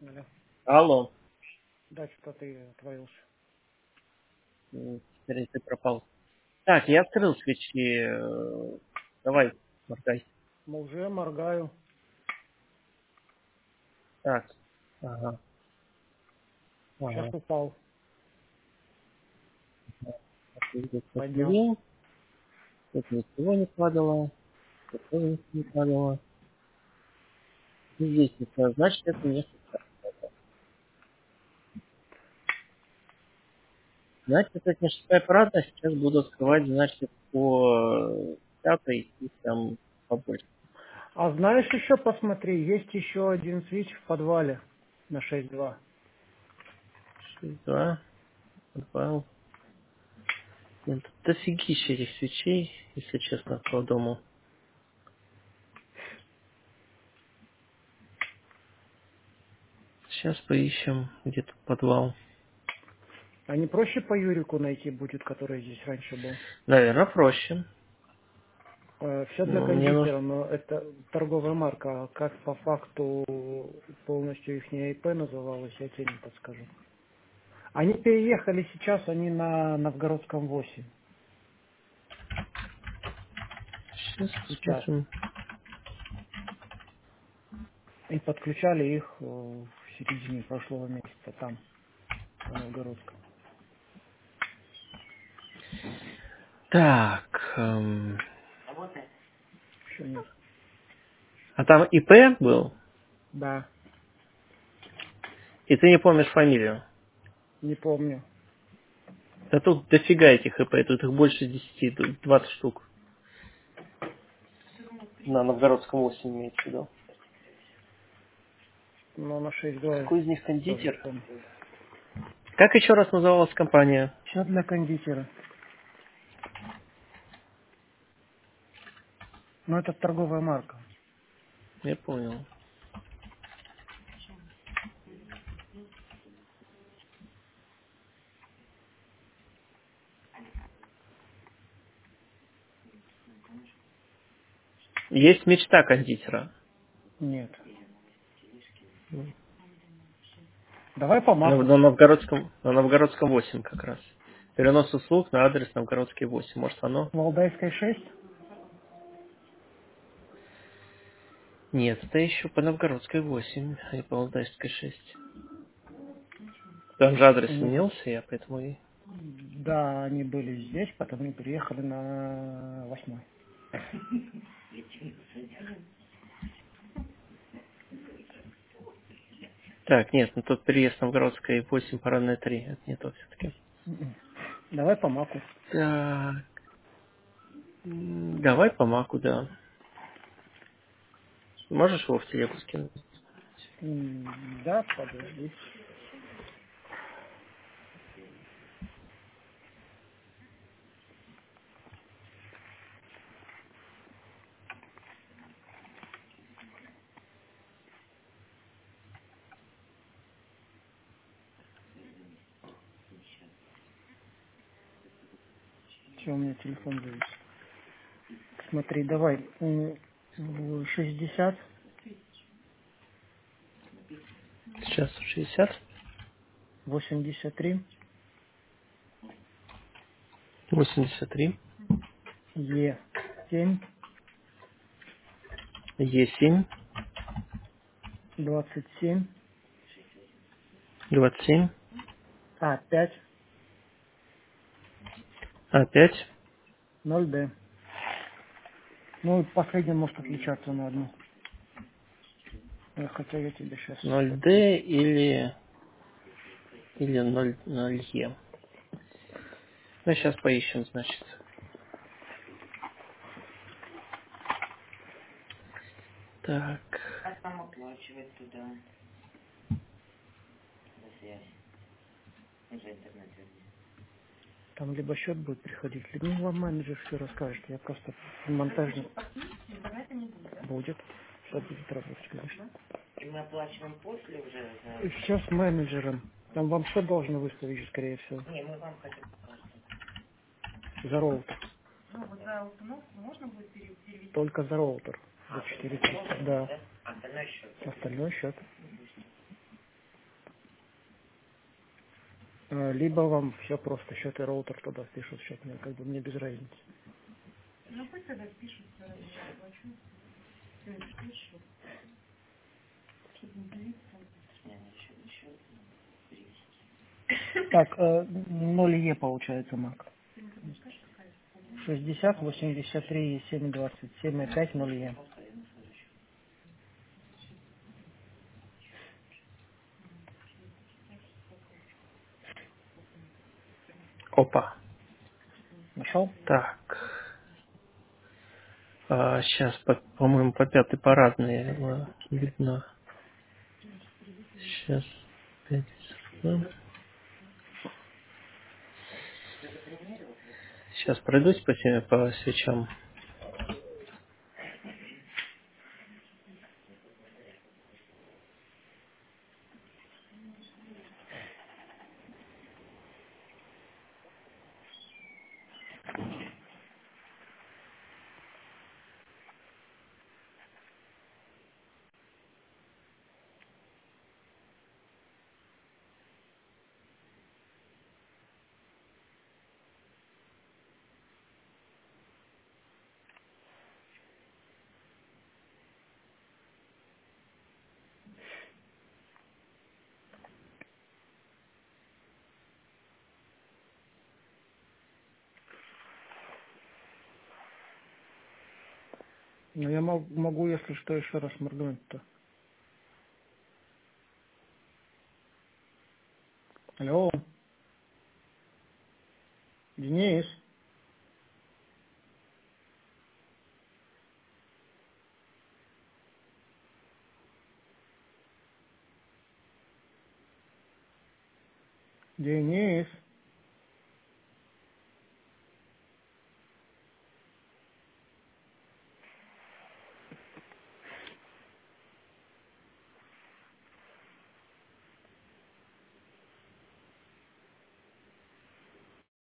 Алло. Алло. Да, что ты отвалился. Теперь ты пропал. Так, я открыл свечи. Давай, моргай. Мы уже моргаю. Так. Ага. Сейчас Ага. упал. Так, здесь Поднялся. посмотрел. Тут ничего не падало. Тут тоже ничего не падало. И здесь ничего. Значит, это не шестая. Значит, это не шестая парадная. Сейчас буду открывать, значит, по пятой и там побольше. А знаешь, еще посмотри, есть еще один свич в подвале на 6.2. 6-2. Добавил. Нет, тут дофигища этих свечей, если честно, по дому. Сейчас поищем, где тут подвал. А не проще по Юрику найти будет, который здесь раньше был? Наверное, проще. Все для Ну, мне нужно... кондитера, но это торговая марка. А как по факту полностью их ИП называлось, я тебе не подскажу. Они переехали сейчас, они на Новгородском 8. Сейчас Сейчас. посмотрим. И подключали их в середине прошлого месяца там, на Новгородском. Так. Еще нет. А там ИП был, Да, и ты не помнишь фамилию. не помню. Да тут дофига этих ИП, тут их больше 10, тут 20 штук. На Новгородском 8 имеется в виду. Но на 6.2 Какой из них тоже кондитер? помню. Как еще раз называлась компания? Все для кондитера. Но это торговая марка. Я понял. Есть мечта кондитера. Нет. Давай по маку. На Новгородском 8 как раз. Перенос услуг на адрес Новгородский 8. Может оно? Валдайская 6? Нет, это еще по Новгородской 8, а не по Валдайской 6. Там же адрес Они, изменился, я поэтому и... да, они были здесь, потом они переехали на 8. Так, нет, ну тут переезд Новгородской 8, парадная 3. Это не то все-таки. Давай по маку. Так, давай по маку, да. Можешь его в телегу скинуть? Да, подожди. Все, у меня телефон завис. Смотри, давай. 60, Сейчас 60, 83, 83, Е7, Е7, 27, 27, А5, А5, 0D. Ну, и последний может отличаться на одну. Хотя я тебе сейчас подпишу. 0D или 0, 0Е. Ну, сейчас поищем, значит. Так. Там либо счет будет приходить, либо вам менеджер все расскажет. Я просто монтажник будет. Все будет работать, конечно. И все с менеджером. Там вам что должно выставить, скорее всего? За роутер. Только за роутер. За 400. Да. Остальной счет. Либо вам все просто счет и роутер туда впишут счет, мне как бы мне без разницы. Ну пусть тогда пишут, я оплачу. Чтобы не делиться, Так, 0Е получается, Мак. 60, 83, 7, 27, и 5, 0Е. Опа. Нашел? Так. Сейчас, по-моему, по пятой парадной видно. Сейчас. 5 секунд. Сейчас пройдусь по свечам. Но я могу, если что, еще раз моргнуть-то. Алло, Денис. Денис.